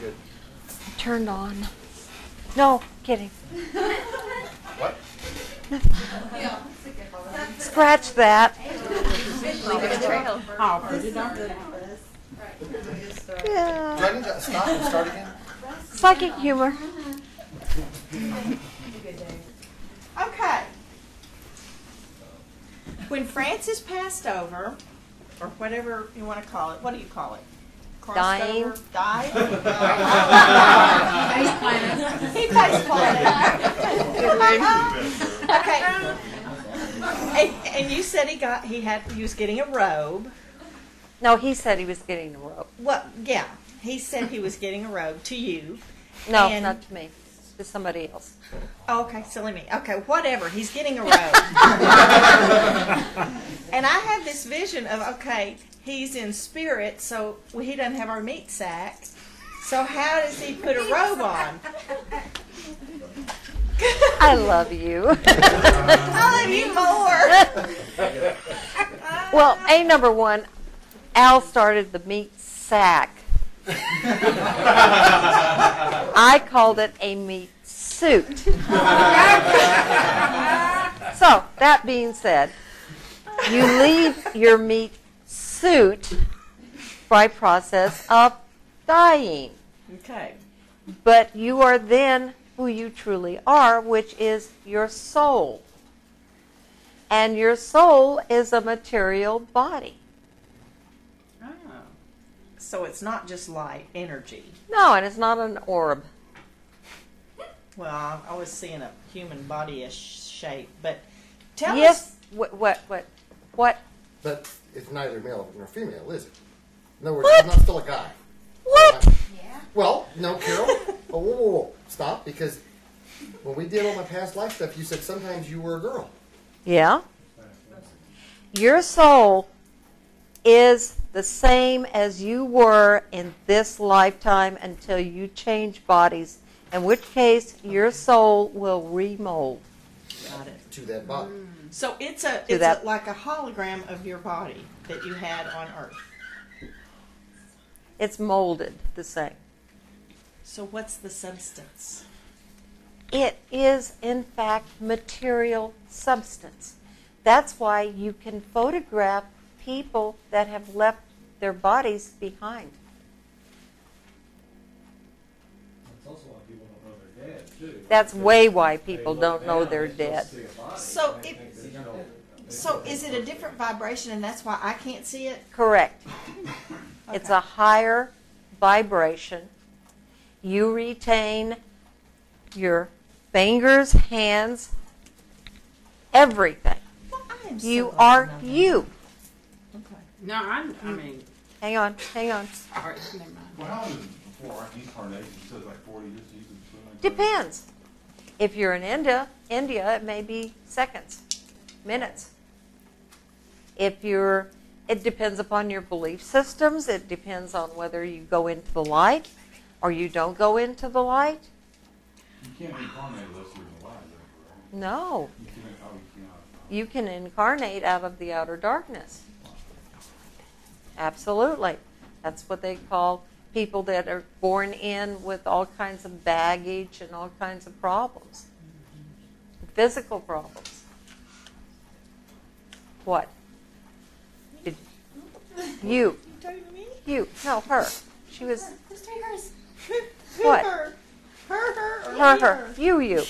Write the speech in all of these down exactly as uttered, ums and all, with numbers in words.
Good. Turned on. No, kidding. What? Scratch that. I'll put it on. Yeah. Do I need to stop and start again? Psychic humor. Okay. When Francis passed over, or whatever you want to call it, what do you call it? Crossed Dying. over? Died? He face planted. Okay. And, and you said he got he had he was getting a robe. No, he said he was getting the rope. Well, yeah, he said he was getting a robe to you. No, And- not to me. To somebody else. Oh, okay, silly me. Okay, whatever. He's getting a robe. And I have this vision of, okay, he's in spirit, so he doesn't have our meat sack. So how does he put a robe on? I love you. I love you more. Well, A number one, Al started the meat sack. I called it a meat suit. So, that being said, you leave your meat suit by process of dying. Okay. But you are then who you truly are, which is your soul. And your soul is a material body. Oh. So it's not just light, energy. No, and it's not an orb. Well, I I was seeing a human body-ish shape, but tell us. Yes. What? What? What? What? But it's neither male nor female, is it? In other words, What? I'm not still a guy. What? Well, no, Carol. Oh, whoa, whoa, whoa. Stop, because when we did all my past life stuff, you said sometimes you were a girl. Yeah. Your soul is the same as you were in this lifetime until you change bodies, in which case your soul will remold. Got it. To that body. So it's a To it's that- a, like a hologram of your body that you had on Earth. It's molded the same. So what's the substance? It is, in fact, material substance. That's why you can photograph people that have left their bodies behind. It's also why people don't know they're dead, too. That's way why They people look don't know down, they're they still dead. see a body. So They if- think that, you know, they So think is it a different vibration, and that's why I can't see it? Correct. It's Okay. a higher vibration. You retain your fingers, hands, everything. Well, I am so You glad are to know that. you. Okay. No, I'm, I mean, Hang on, hang on. sorry, never mind. Well, how is it before incarnation? You said it's like forty years to use it. Depends. If you're in India, India, it may be seconds, minutes. If you're, it depends upon your belief systems. It depends on whether you go into the light or you don't go into the light. You can't incarnate unless you're alive, right? No. You can't, oh, you cannot. You can incarnate out of the outer darkness. Absolutely. That's what they call people that are born in with all kinds of baggage and all kinds of problems. Physical problems. What? Did you? You talking to me? You. No, her. She was Let's try hers. What? Her. Her, her, or her, me, her. You, you.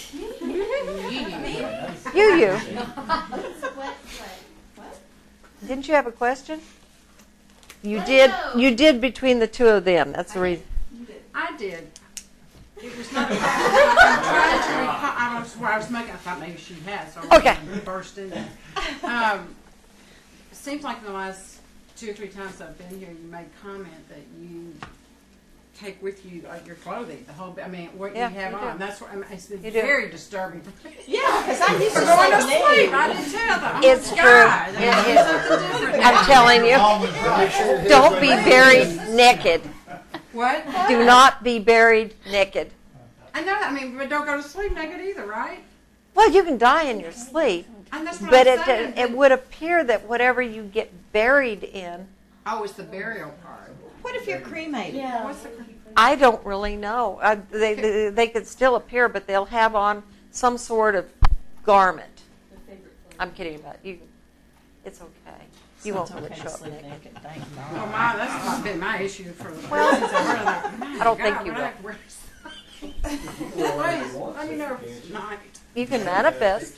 Me? You, you. What? What? What? Didn't you have a question? You Let did. it go. You did between the two of them. That's the reason. You did. I did. It was not, I'm trying to recall, I was, where I was making, I thought maybe she had, so I Okay. was burst in there. Um, it seems like in the last two or three times I've been here, you made comment that you take with you uh, your clothing, the whole, I mean, what Yeah, you have you do. on. That's what, I mean, it's been You do. very disturbing for me. Yeah, because I used to For going to say sleep, me. I did too. I thought, It's oh, true. God, It there's is. something different now. I'm telling you. Make sure your hair's Don't right be back. buried naked. What? Do not be buried naked. I know, I mean, but don't go to sleep naked either, right? Well, you can die in your sleep, And that's what but I'm it saying. it would appear that whatever you get buried in, Oh, it's the burial part. What if you're cremated? Yeah. What's the, I don't really know. Uh, they, they they could still appear, but they'll have on some sort of garment. I'm kidding about you. It's okay. You won't It's really okay show to up sleep naked. naked, thank oh God. my, that's not been my issue for the Well, since I've heard of that. I don't think God, you when will. I wear something. Please, let me know if it's not. You can manifest.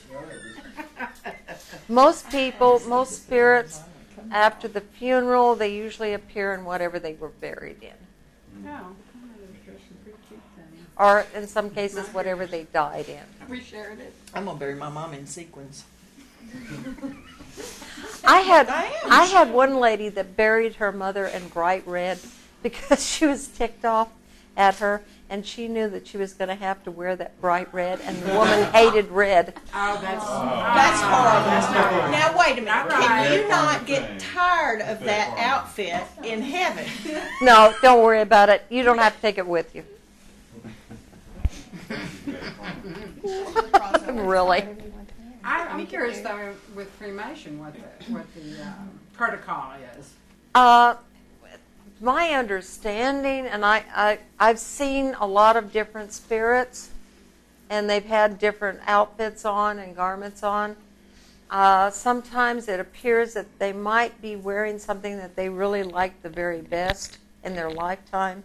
Most people, most spirits, after the funeral, they usually appear in whatever they were buried in, Oh, there's some pretty cute things. or in some cases, whatever they died in. We shared it. I'm gonna bury my mom in sequins. I had I am. I had one lady that buried her mother in bright red because she was ticked off at her, and she knew that she was going to have to wear that bright red, and the woman hated red. Oh, that's That's horrible. That's not right. Now wait a minute. Not Can right. you not get tired of that outfit in heaven? No, don't worry about it. You don't have to take it with you. Really? I, I'm curious though, with cremation, what the what the um, protocol is. Uh, my understanding, and I, I, I've seen a lot of different spirits, and they've had different outfits on and garments on. Uh, sometimes it appears that they might be wearing something that they really like the very best in their lifetime.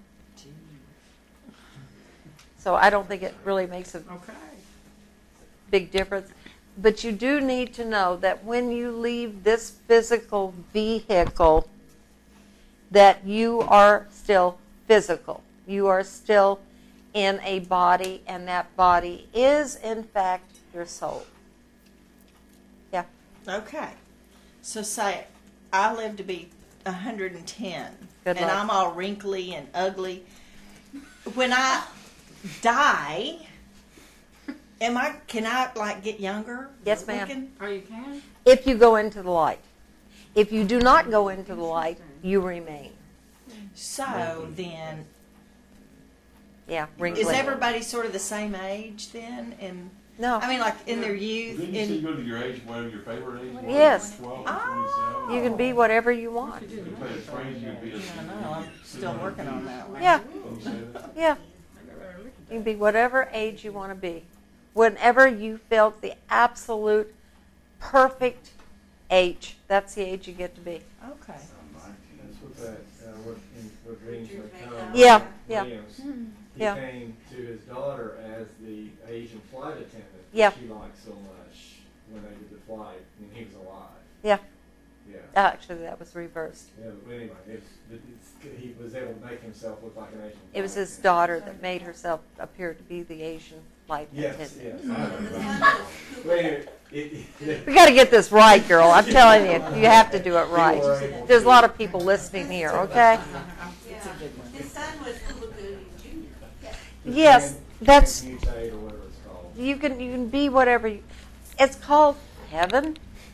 So I don't think it really makes a Okay. big difference. But you do need to know that when you leave this physical vehicle, that you are still physical. You are still in a body, and that body is, in fact, your soul. Yeah. Okay. So say I live to be one hundred ten, Good and luck. I'm all wrinkly and ugly. When I die, am I? Can I like get younger? Yes, ma'am. looking? Oh, you can? If you go into the light. If you do not go into the light, you remain. So then, Yeah, wrinkly. is everybody sort of the same age then? And No. I mean, like in their youth. Didn't you say In, go to your age, whatever your favorite age was? Yes. twelve or Oh. twenty-seven? You can be whatever you want. You play it crazy, you'd be a- I know. I'm still working on that one. Yeah, Didn't you say that? yeah. You can be whatever age you want to be. Whenever you felt the absolute perfect age, that's the age you get to be. Okay. That's what that, uh, what, in, what dreams may come. Yeah, yeah. Williams, He Yeah. came to his daughter as the Asian flight attendant. Yeah. that She liked so much when they did the flight when he was alive. Yeah. Yeah. Actually, that was reversed. Yeah, but anyway, it's, it's, he was able to make himself look like an Asian. It was flight his attendant. daughter that made herself appear to be the Asian flight Yes, attendant. yes. I know. Well, anyway, it, it, We got to get this right, girl. I'm telling you, you have to do it right. There's a lot of people listening here, okay? His son was Ulugu Junior Yes, that's, mutate or whatever it's called. you can, you can be whatever you, it's called heaven.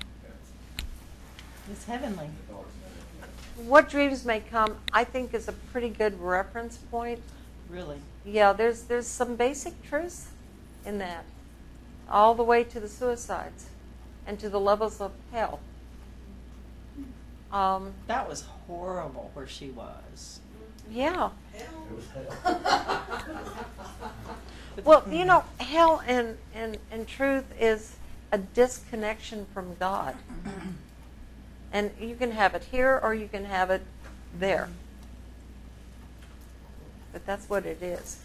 It's heavenly. What dreams may come, I think, is a pretty good reference point. Really. Yeah, there's there's some basic truths in that, all the way to the suicides and to the levels of hell. Um, That was horrible where she was. yeah. Well, you know, hell and, and, and truth is a disconnection from God. And you can have it here or you can have it there. But that's what it is.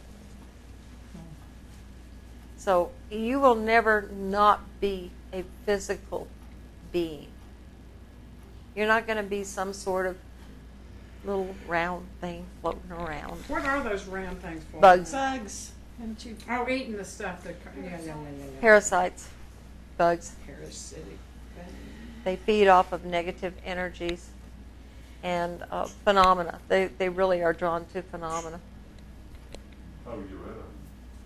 So you will never not be a physical being. You're not going to be some sort of little round thing floating around. What are those round things for? Bugs, Bugs. Haven't you? Oh, eating the stuff that, yeah, yeah, yeah, yeah. yeah. parasites, bugs. Parasitic. They feed off of negative energies and uh, phenomena. They, they really are drawn to phenomena. How would you get rid of them?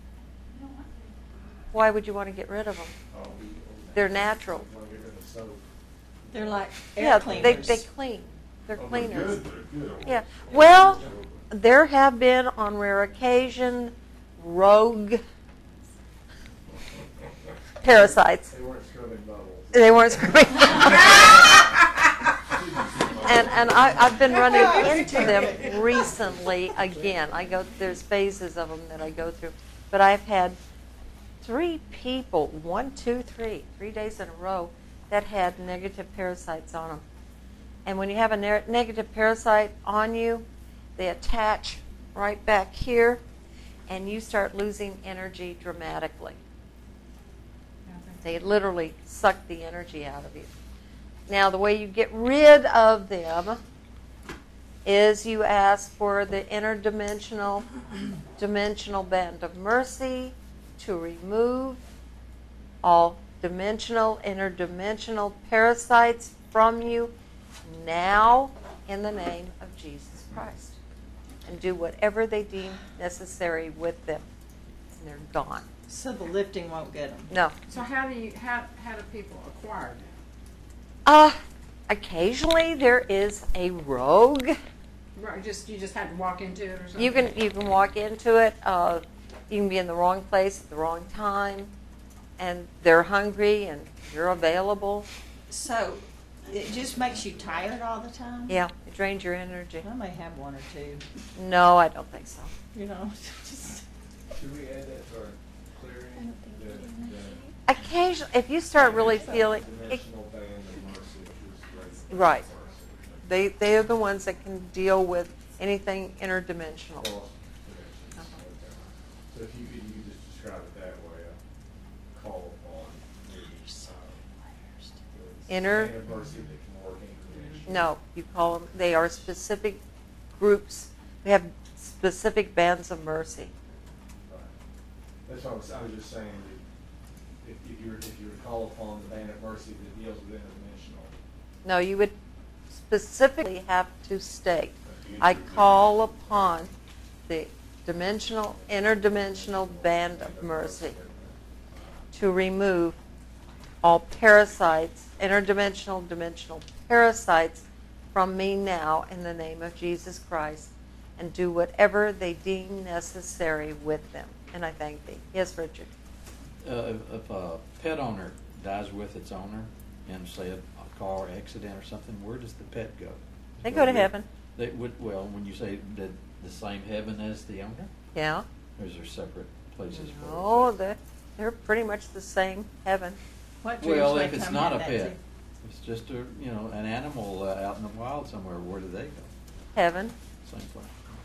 Why would you want to get rid of them? Oh, They're natural. Wanna get rid of soap. They're like air Yeah, cleaners. they, they clean. They're oh, cleaners. They're good, they're good. Yeah. Well, there have been, on rare occasion, rogue parasites. They weren't scrubbing bubbles. They weren't screaming. and and I, I've been running into them recently again. I go there's phases of them that I go through, but I've had three people, one, two, three, three days in a row, that had negative parasites on them. And when you have a ne- negative parasite on you, they attach right back here, and you start losing energy dramatically. They literally suck the energy out of you. Now, the way you get rid of them is you ask for the interdimensional dimensional band of mercy to remove all dimensional, interdimensional parasites from you now in the name of Jesus Christ. And do whatever they deem necessary with them. And they're gone. So the lifting won't get them. No. So how do you how how do people acquire them? Uh, occasionally there is a rogue. Right, just you just have to walk into it or something. You can you can walk into it. Uh, you can be in the wrong place at the wrong time, and they're hungry and you're available. So it just makes you tired all the time? Yeah, it drains your energy. I may have one or two. No, I don't think so. You know, just Should we add that to our clearing? The, the Occasionally, if you start really feeling, it, dimensional band of mercy, which is great. right, they they are the ones that can deal with anything interdimensional. Cross dimensions. Okay. So if you could, you could just describe it that way, uh, call upon the, uh, Inner- band of mercy that can work interdimensionally. No, you call them. They are specific groups. We have specific bands of mercy. Right. That's what I was, I was just saying that if, if you're, if you were to call upon the band of mercy that deals with interdimensional, No, you would specifically have to state, I call upon the dimensional, interdimensional band of mercy to remove all parasites, interdimensional, dimensional parasites from me now in the name of Jesus Christ, and do whatever they deem necessary with them. And I thank thee. Yes, Richard. Uh, if, if a pet owner dies with its owner, in say a, a car accident or something, where does the pet go? They go to heaven. They would, well, when you say the, the same heaven as the owner, Yeah. or is there separate places for it? Oh, they're, they're pretty much the same heaven. what dreams Well, may if it's come not a in that pet, too? it's just a you know an animal uh, out in the wild somewhere. Where do they go? Heaven. Same place.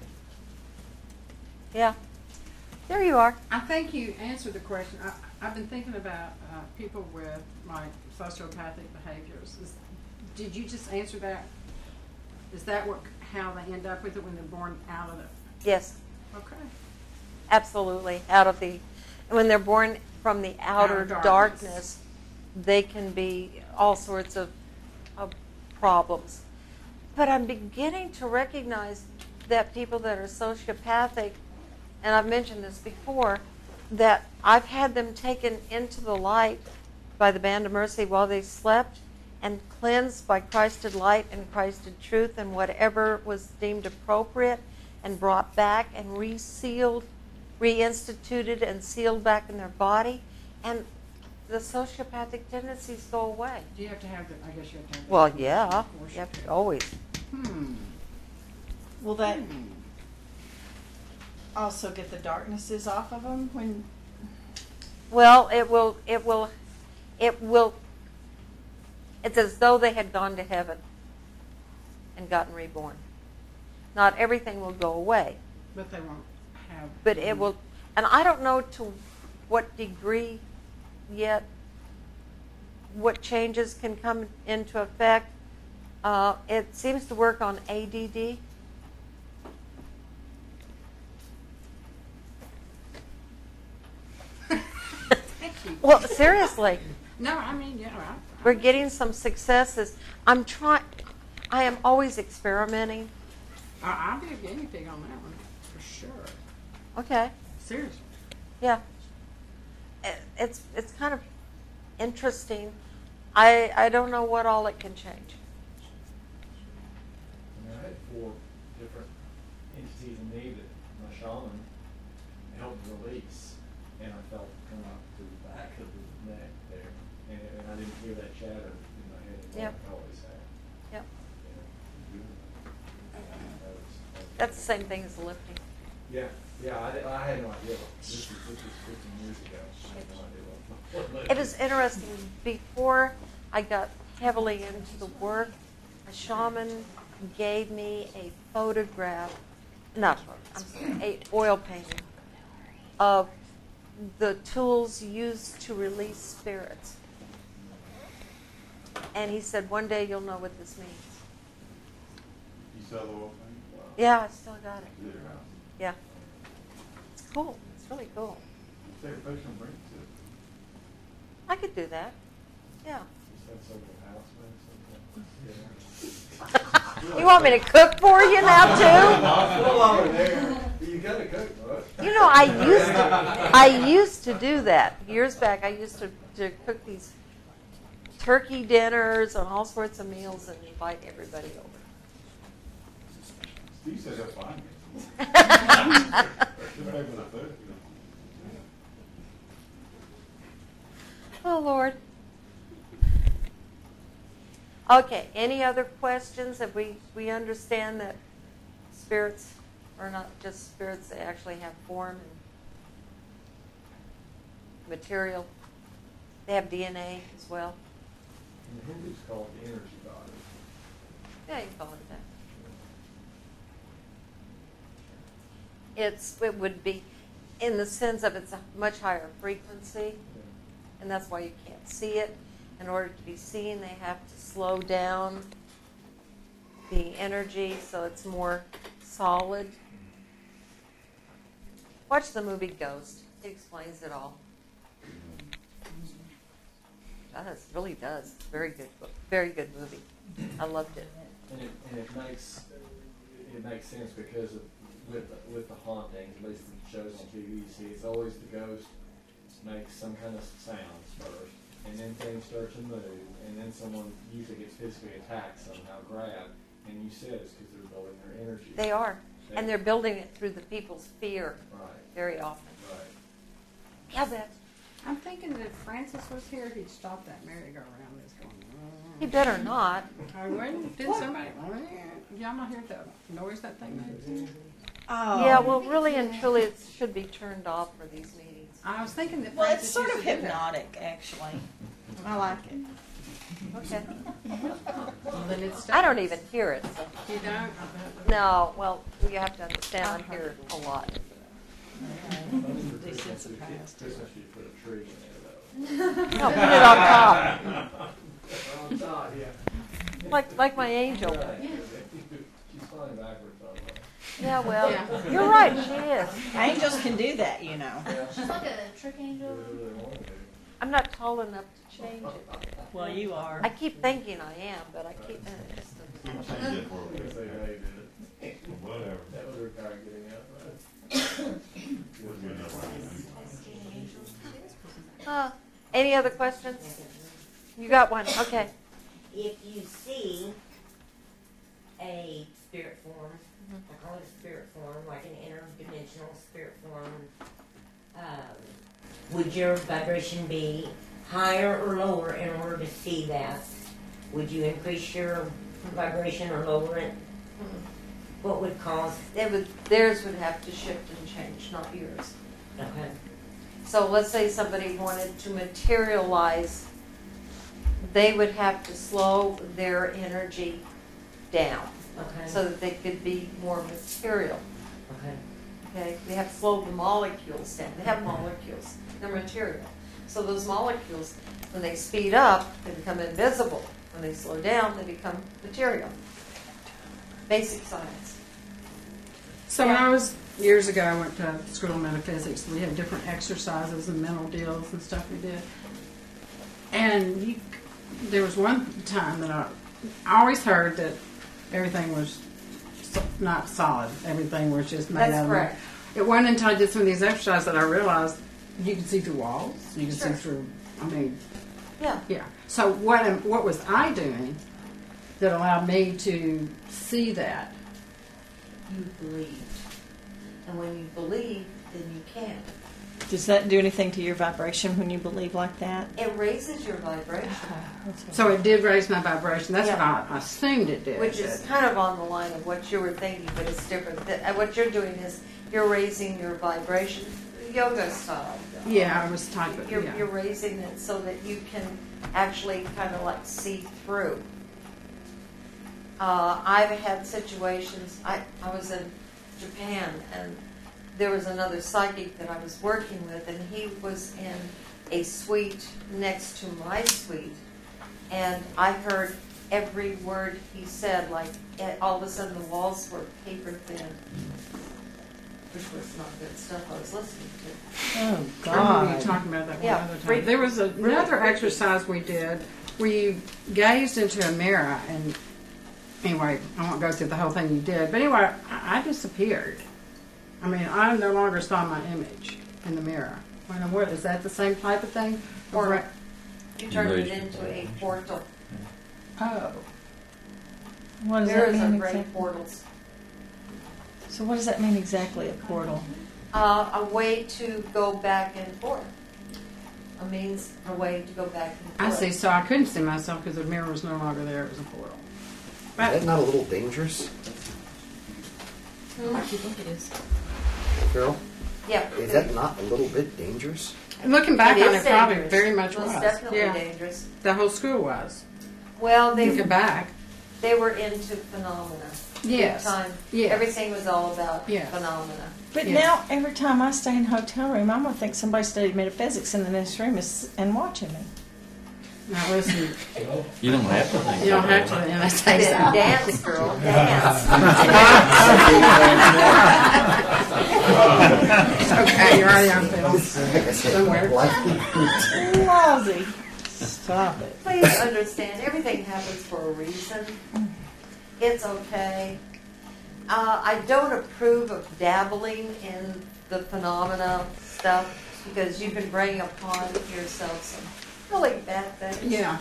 Yeah. There you are. I think you answered the question. I, I've been thinking about uh, people with like sociopathic behaviors. Is, did you just answer that? Is that what how they end up with it when they're born out of it? Yes. Okay. Absolutely. Out of the, when they're born from the outer, Outer darkness. darkness, they can be all sorts of, of problems. But I'm beginning to recognize that people that are sociopathic, and I've mentioned this before, that I've had them taken into the light by the Band of Mercy while they slept and cleansed by Christed light and Christed truth and whatever was deemed appropriate, and brought back and resealed, reinstituted and sealed back in their body, and the sociopathic tendencies go away. Do you have to have the? I guess you have to have. The Well, yeah, Of course you have do. to always. Hmm. Will that Hmm. also get the darknesses off of them when? Well, it will, it will, it will, it's as though they had gone to heaven and gotten reborn. Not everything will go away, But they won't have. but it will, and I don't know to what degree yet, what changes can come into effect. Uh, it seems to work on A D D. Thank you. Well, seriously. No, I mean, you know, I, We're getting some successes. I'm trying, I am always experimenting. I, I'll be a guinea pig on that one for sure. Okay, Seriously. yeah. It- It's, it's kind of interesting. I, I don't know what all it can change. I mean, I had four different entities in me that my shaman helped release, and I felt come up to the back of the neck there, and, and I didn't hear that chatter in my head anymore. Yep. I always had. Yep. You know. That's the same thing as lifting. Yeah, yeah, I, I had no idea. This is, this is fifteen years ago. I had no idea what. It was interesting. Before I got heavily into the work, a shaman gave me a photograph, not I'm sorry, a oil painting of the tools used to release spirits. And he said, one day you'll know what this means. You sell the whole thing? Wow. Yeah, I still got it. Is it your house? Yeah. It's cool. It's really cool. Take a picture and bring it to us. I could do that. Yeah. Just have some house, man, You want me to cook for you now too? No longer there. You gotta cook, bro. You know, I used to, I used to do that years back. I used to, to cook these turkey dinners and all sorts of meals and invite everybody over. Steve said he'll find me. Just pay for the food. Oh, Lord. Okay, any other questions? Have we, we understand that spirits are not just spirits, they actually have form and material. They have D N A as well. The Hindus call it the energy body. Yeah, you can call it that. It's, it would be in the sense of it's a much higher frequency, and that's why you can't see it. In order to be seen, they have to slow down the energy so it's more solid. Watch the movie Ghost. It explains it all. It does, really does. Very good book. Very good movie. I loved it. And it, and it makes it makes sense because of, with the, with the hauntings, at least the shows on T V, you see it's always the ghost makes some kind of sounds first, and then things start to move, and then someone usually gets physically attacked somehow, grabbed, and you said it's because they're building their energy. They are. And they're building it through the people's fear Right. very often. Right. Yeah, that. I'm thinking that if Francis was here, he'd stop that merry-go-round that's going on. He better not. I wouldn't. Did somebody? Y'all not hear the noise that thing makes? Oh. Yeah, well, really and truly, it should be turned off for these meetings. I was thinking that Well, it's Francis sort used of to do that. hypnotic, actually. I like it. Okay. Well, then it's I don't even hear it. So. You don't? No, well, you have to understand, I hear it a lot. Desensitized. Christmas, you put a tree in there, though. No, put it on top. On top, yeah. Like, like my angel. She's flying backwards, by the way. Yeah, well, Yeah. you're right, she is. Angels can do that, you know. She's like a trick Do angel. whatever they want to do. I'm not tall enough to change it. Well, you are. I keep thinking I am, but I keep. Uh, it's Keep the- changing it for I'm gonna me. say they did it. Whatever. That would require getting out, right? We're good enough. Uh, any other questions? You got one? Okay. If you see a spirit form, I call it a spirit form, like an interdimensional spirit form, um, would your vibration be higher or lower in order to see that? Would you increase your vibration or lower it? What would cause? They would, theirs would have to shift and change, not yours. Okay. So let's say somebody wanted to materialize, they would have to slow their energy down Okay. so that they could be more material. Okay. Okay, they have to slow the molecules down. They have molecules, they're material. So those molecules, when they speed up, they become invisible. When they slow down, they become material. Basic science. So when I was, years ago, I went to school of metaphysics. We had different exercises and mental deals and stuff we did. And you, there was one time that I, I always heard that everything was so, not solid. Everything was just made That's out of correct. It wasn't until I did some of these exercises that I realized you can see through walls. You can Sure. see through, I mean, Yeah. yeah. So what am, what was I doing that allowed me to see that? You believe. And when you believe, then you can. Does that do anything to your vibration when you believe like that? It raises your vibration, So it did raise my vibration. That's Yeah. what I assumed it did. which is kind of on the line of what you were thinking, but it's different. Th- uh, What you're doing is you're raising your vibration, yoga style. Yeah, I was typing. You're, Yeah. you're raising it so that you can actually kind of like see through. Uh, I've had situations, I, I was in Japan and there was another psychic that I was working with and he was in a suite next to my suite and I heard every word he said, like eh, all of a sudden the walls were paper thin, which was not good stuff I was listening to. Oh, I remember you talking about that one Yeah, other time. freak- There was a- another freaky. exercise we did where you gazed into a mirror and anyway, I won't go through the whole thing you did, but anyway, I, I disappeared. I mean, I no longer saw my image in the mirror. I know what is that the same type of thing? Or Or- you turned it Raise your into a vibration. portal. oh, What does There that is a mean great exactly? portals. So what does that mean exactly, a portal? Uh, a way to go back and forth. A means, a way to go back and I forth. see. So I couldn't see myself because the mirror was no longer there. It was a portal. Is that not a little dangerous, Hmm? Carol? Yeah. Is that not a little bit dangerous? Looking back It on is it, probably dangerous. very much Most was. definitely yeah, dangerous. the whole school was. Well, they Looking back, they were into phenomena. Big yes, time. yes. Everything was all about Yes. phenomena. But Yes. now, every time I stay in a hotel room, I'm going to think somebody studied metaphysics in the next room is, and watching me. Now listen, You don't have to think. you don't that have to. way. And I say so. Dance, girl, dance. Okay, you're already on film. Somewhere. Lousy. Stop it. Please understand, everything happens for a reason. It's okay. Uh, I don't approve of dabbling in the phenomena stuff because you can bring upon yourself some really bad things. Yeah.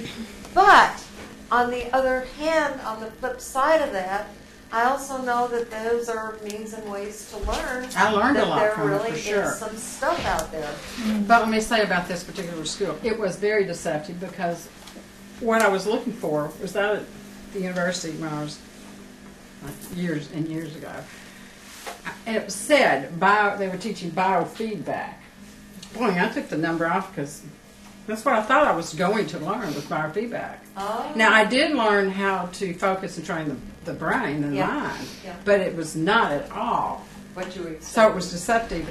But on the other hand, on the flip side of that, I also know that those are means and ways to learn. I learned a that lot there from it, really for sure. is some stuff out there. But let me say about this particular school, it was very deceptive because what I was looking for was out at the university when I was like, years and years ago. And it said bio, they were teaching biofeedback. Boy, I took the number off because that's what I thought I was going to learn was biofeedback. Oh. Now I did learn how to focus and train the, the brain and Yeah. mind, Yeah. but it was not at all. What you were So it was deceptive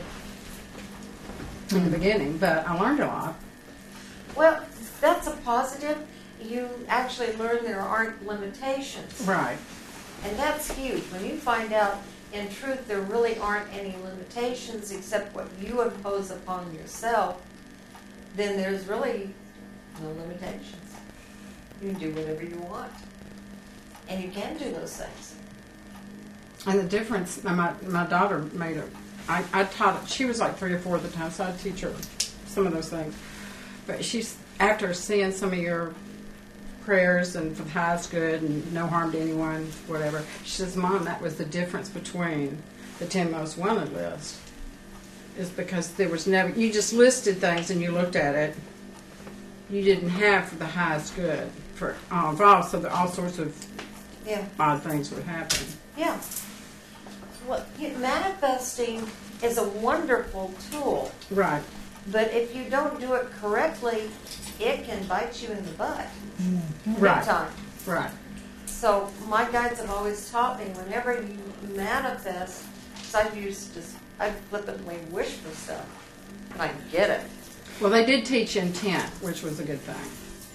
in the beginning, but I learned a lot. Well, that's a positive. You actually learn there aren't limitations. Right. And that's huge. When you find out, in truth, there really aren't any limitations except what you impose upon yourself, then there's really no limitations. You can do whatever you want. And you can do those things. And the difference, my my daughter made a, I, I taught, she was like three or four at the time, so I'd teach her some of those things. But she's, after seeing some of your prayers and for the highest good and no harm to anyone, whatever, she says, Mom, that was the difference between the ten most wanted list. Is because there was never, you just listed things and you looked at it. You didn't have for the highest good for all involved, so that all sorts of Yeah. odd things would happen. Yeah. Well, you- manifesting is a wonderful tool, Right. but if you don't do it correctly, it can bite you in the butt. Big Right. time. Right. So my guides have always taught me whenever you manifest, because I used to, I flippantly wish for stuff, and I get it. Well, they did teach intent, which was a good thing.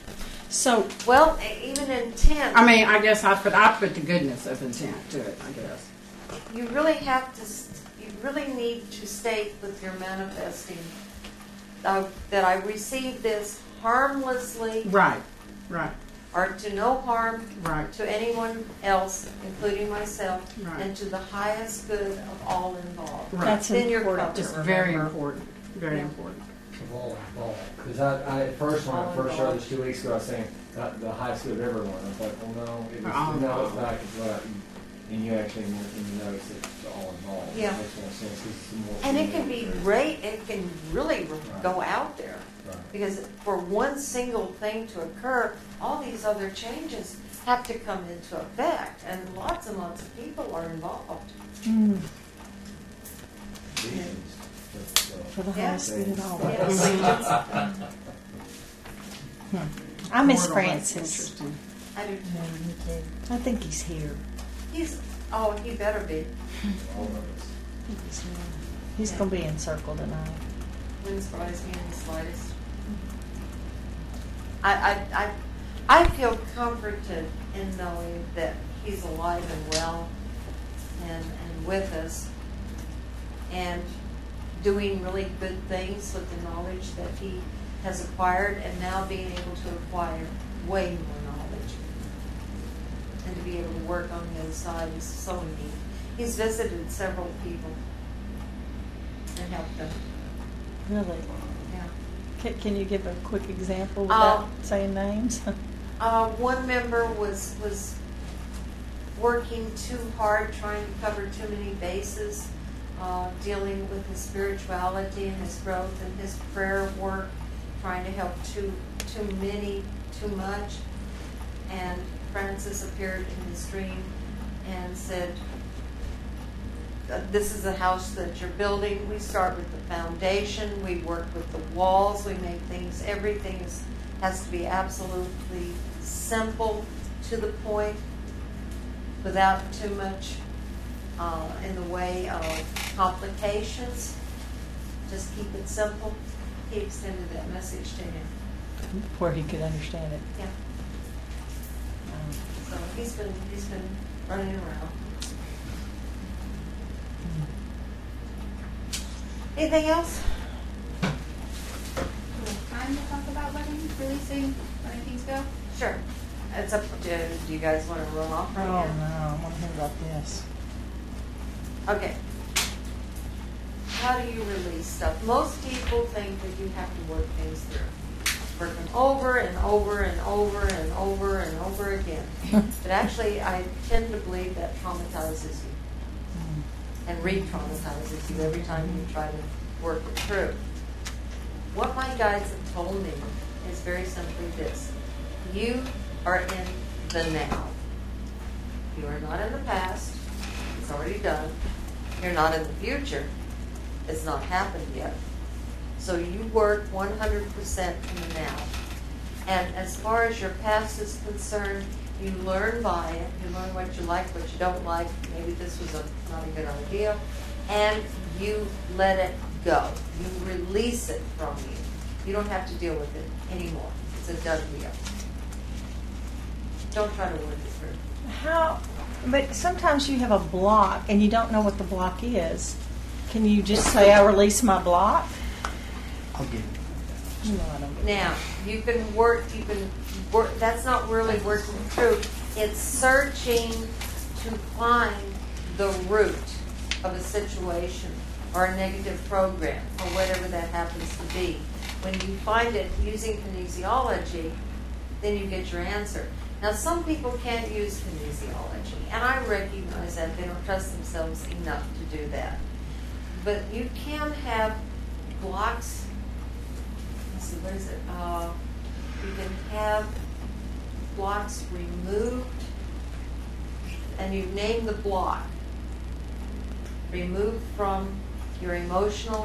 So, Well, e- even intent, I mean, I guess I put I put the goodness of intent to it. I guess. you really have to, st- you really need to state with your manifesting uh, that I received this harmlessly Right. Right. or to no harm Right. to anyone else, including myself, Right. and to the highest good of all involved. Right. that's Then you're important. covered. It's very remember. important. Very Yeah. important. Of all involved. Because I, I, at first, when I first heard this two weeks ago, I was saying, uh, the highest good of everyone. I was like, well, no, it was, All no, it's involved. back, it's right. and you actually know, and you notice it's all involved. Yeah. It makes more sense 'cause it's more. And it can be familiar. great, it can really go out there. Right. Because for one single thing to occur, all these other changes have to come into effect, and lots and lots of people are involved. Mm, Visions, but, uh, for the Yeah. highest good of all. Yeah. I miss Portal, that's Francis. interesting. I do too. Yeah, me too. I think he's here. He's, oh, he better be. all of us. I think he's here. He's Yeah. gonna be in circle tonight. Wouldn't surprise me in the slightest. I, I, I, I feel comforted in knowing that he's alive and well and, and with us and doing really good things with the knowledge that he has acquired, and now being able to acquire way more knowledge and to be able to work on the other side is so neat. He's visited several people and helped them. Really? Yeah. Can, can you give a quick example Um, without saying names? Uh, one member was was working too hard, trying to cover too many bases, uh, dealing with his spirituality and his growth and his prayer work, trying to help too too many, too much. And Francis appeared in his dream and said, uh, "This is a house that you're building. We start with the foundation. We work with the walls. We make things. Everything is, has to be absolutely simple, to the point, without too much uh, in the way of complications. Just keep it simple." He extended that message to him. Where he could understand it. Yeah. Um, So he's been he's been running around. Anything else? Time to talk about letting, releasing, letting things go? Sure. It's up to, do you guys want to run off Oh, right no, now? I want to hear about this. Okay. How do you release stuff? Most people think that you have to work things through. Work them over and over and over and over and over again. But actually, I tend to believe that traumatizes you and re-traumatizes you every time you try to work it through. What my guides have told me is very simply this. You are in the now. You are not in the past. It's already done. You're not in the future. It's not happened yet. So you work one hundred percent in the now. And as far as your past is concerned, you learn by it. You learn what you like, what you don't like. Maybe this was a, not a good idea. And you let it go. You release it from you. You don't have to deal with it anymore. It's a done deal. Don't try to work it through. How, but sometimes you have a block and you don't know what the block is. Can you just say, I release my block? I'll give you. No, I don't get it. Now, you can work, you can work, that's not really working through. It's searching to find the root of a situation or a negative program or whatever that happens to be. When you find it using kinesiology, then you get your answer. Now, some people can't use kinesiology, and I recognize that. They don't trust themselves enough to do that. But you can have blocks. Let's see, what is it? Uh, you can have blocks removed, and you name the block. Removed from your emotional,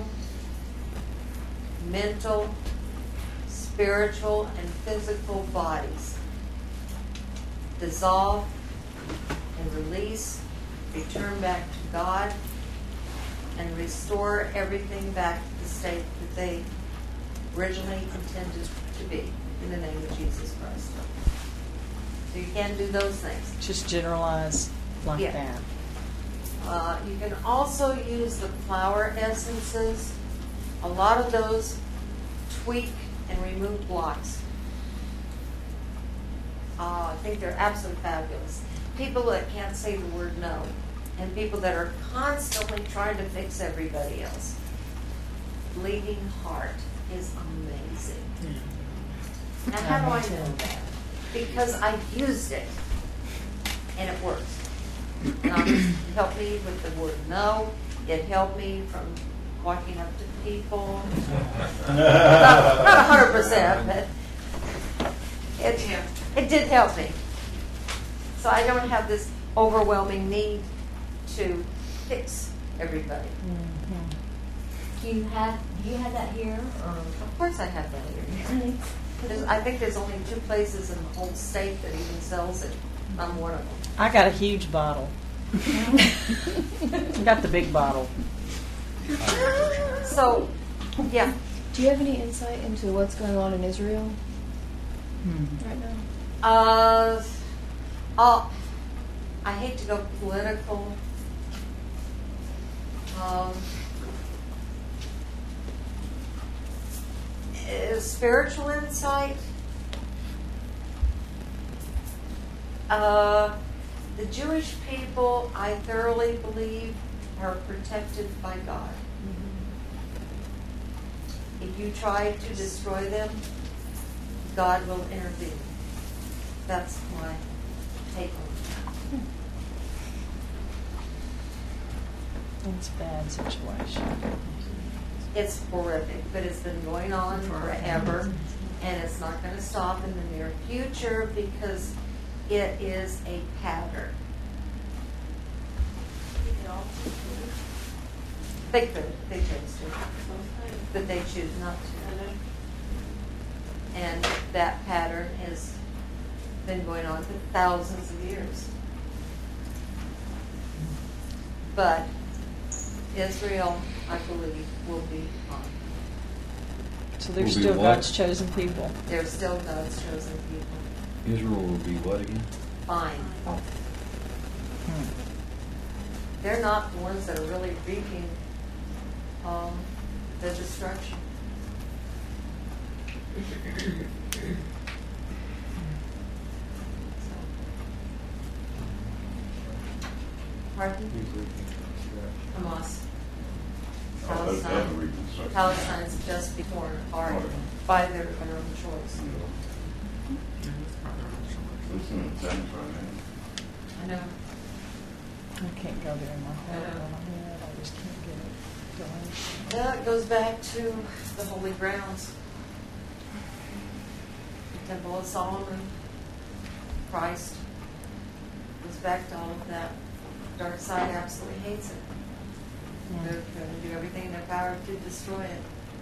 mental, spiritual, and physical bodies. Dissolve and release, return back to God, and restore everything back to the state that they originally intended to be, in the name of Jesus Christ. So you can do those things. Just generalize like Yeah. that. Uh, you can also use the flower essences. A lot of those tweak and remove blocks. Uh, I think they're absolutely fabulous. People that can't say the word no, and people that are constantly trying to fix everybody else. Bleeding heart is amazing. Now, how do I know that? Because I used it, and it works. Um, it helped me with the word no. It helped me from walking up to people. not not one hundred percent, but it, it did help me. So I don't have this overwhelming need to fix everybody. Do you have, do you have that here, or? Of course I have that here. There's, I think there's only two places in the whole state that even sells it. I'm one of them. I got a huge bottle. I got the big bottle. So, yeah. Do you have any insight into what's going on in Israel right now? Uh, oh, I hate to go political. Um, uh, spiritual insight. Uh, the Jewish people, I thoroughly believe, are protected by God. If you try to destroy them, God will intervene. That's my take on it. It's a bad situation. It's horrific, but it's been going on forever, and it's not going to stop in the near future because it is a pattern. They could, they chose to, but they choose not to. And that pattern has been going on for thousands of years. But Israel, I believe, will be fine. So they're Will be still what? God's chosen people. They're still God's chosen people. Israel will be what again? Fine. They're not the ones that are really reaping um, the destruction. Pardon? Hamas. Oh, those other Palestine. reconstruction. Palestine's just before art by their own choice. It's in the same right now. I know. I can't go there in my head. I know. in my head. I just can't get it going. Yeah, it goes back to the holy grounds. The Temple of Solomon, Christ. Goes back to all of that. Dark side absolutely hates it. They're going to do everything in their power to destroy it.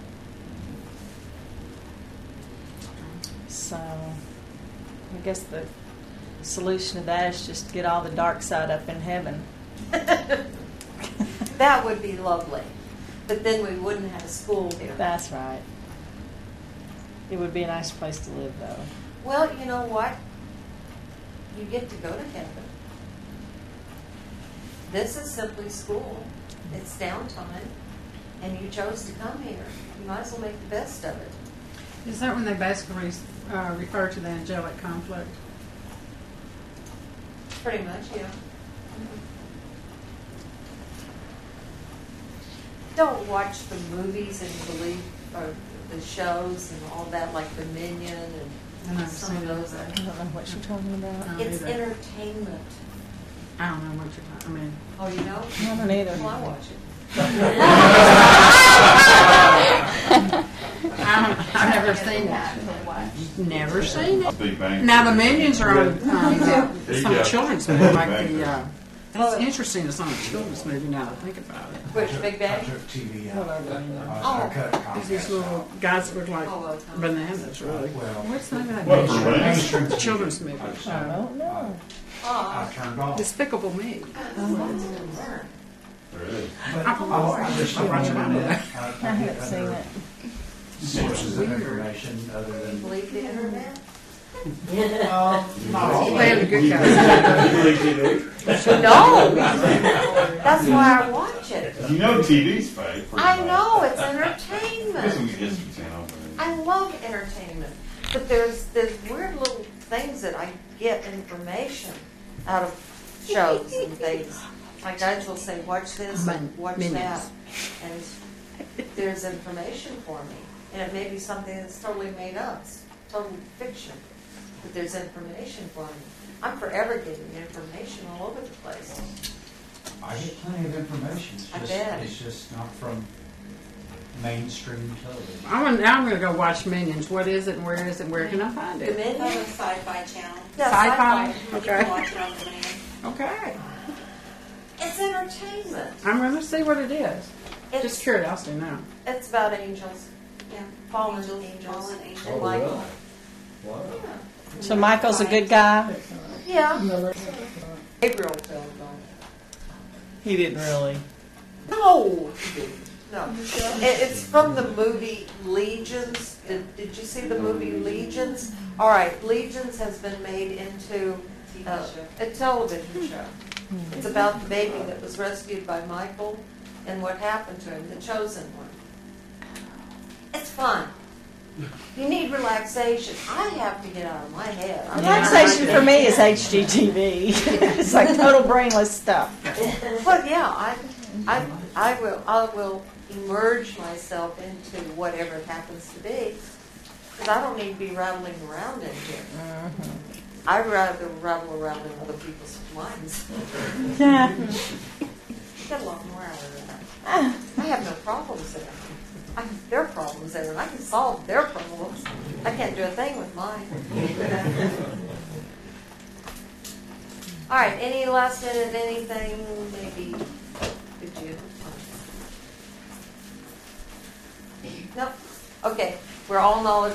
So, I guess the solution to that is just get all the dark side up in heaven. That would be lovely. But then we wouldn't have a school here. That's right. It would be a nice place to live, though. Well, you know what? You get to go to heaven. This is simply school. It's downtime. And you chose to come here. You might as well make the best of it. Is that when they basically uh, refer to the angelic conflict? Pretty much, yeah. Don't watch the movies and believe, or the shows and all that, like The Minion I've and never some of seen those. that. I don't know what you're talking about. I don't It's either. entertainment. I don't know what you're talking. I mean, Oh, you know? I don't either. Well, I watch it. I don't, I've never seen that. Never seen it. Big Bang. Now the Minions are on um, There you some go. children's movie, like the. Uh, it's interesting. It's on a children's movie now that I think about it. Which, Big Bang? T V Well, out. they're doing that. I cut a There's these Comcast little out. guys that look like Oh, well, bananas, really. Well, What's the name of that What, movie? for mainstream It's a T V, children's movie. I just- I don't know. Oh, I turned off. Despicable Me. There is. But I, I just I'm watching found it. I, I I haven't get seen other it. sources of information other than. believe the internet? Well, not all. They have the good guys. No! That's why I watch it. You know T V's fake. pretty I much. know, it's This entertainment. one's just a channel. I love entertainment. But there's, there's weird little things that I get information out of shows and things. My guys will say, watch this and watch that. And there's information for me. And it may be something that's totally made up, it's total fiction. But there's information for me. I'm forever getting information all over the place. I get plenty of information. It's I just, bet. it's just not from mainstream television. I want, now I'm going to go watch Minions. What is it and where is it? Where can I find it? Dominion? On the Sci-Fi Channel. Yeah, Sci-fi? You can Okay. watch it on demand. Okay. It's entertainment. I'm going to see what it is. It's, Just curiosity now. it's about angels. Yeah. Fallen Angels, angels. fallen angels. And Oh, Michael. really? Wow. So Michael's a good guy? Yeah. Gabriel fell on. He didn't really. No, he didn't. No. It, it's from the movie Legions. Did, did you see the movie Legions? All right, Legions has been made into uh, a television show. It's about the baby that was rescued by Michael and what happened to him, the chosen one. It's fun. You need relaxation. I have to get out of my head. I'm Relaxation for me is H G T V. It's like total brainless stuff. But yeah, I, I, I will, I will emerge myself into whatever it happens to be, because I don't need to be rattling around in here. I'd rather rattle around in other people's minds. Yeah. Get a lot more out of that. I have no problems there. I have their problems there, and I can solve their problems. I can't do a thing with mine. All right, any last minute anything? Maybe did you? No. Okay, we're all knowledgeable.